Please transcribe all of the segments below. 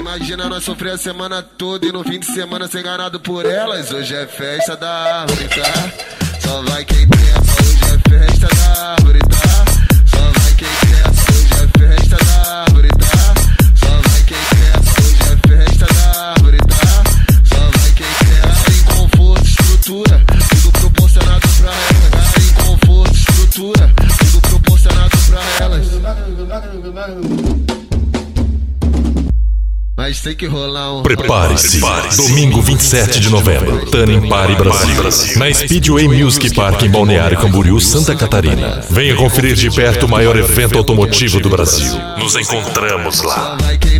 Imagina nós sofrer a semana toda e no fim de semana ser enganado por elas. Hoje é festa da árvore, tá? Só vai quem trepa, hoje é festa da árvore, tá? Só vai quem trepa, hoje é festa da árvore, tá? Só vai quem trepa, hoje é festa da árvore, tá? Só vai quem trepa. Em conforto, estrutura, tudo proporcionado pra elas. Em conforto, estrutura, tudo proporcionado pra elas. Mas tem que rolar um... Prepare-se, domingo 27 de novembro, Tanning Party Brasil, na Speedway Music Park em Balneário Camboriú, Santa Catarina. Venha conferir de perto o maior evento automotivo do Brasil. Nos encontramos lá.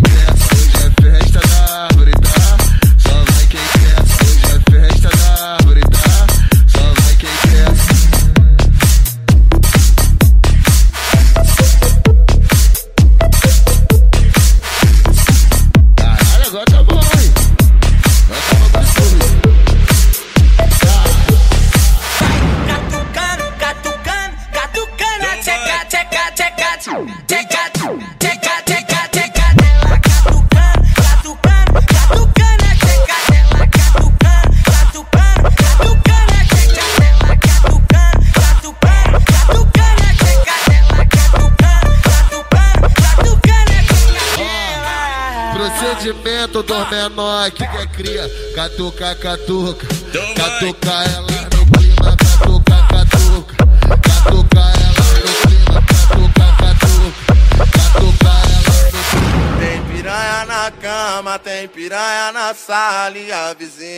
Procedimento dos menor que quer cria. Catuca, catuca, catuca ela no clima. Catuca, catuca, catuca ela no clima. Catuca, catuca, catuca ela no clima. Tem piranha na cama, tem piranha na sala e a vizinha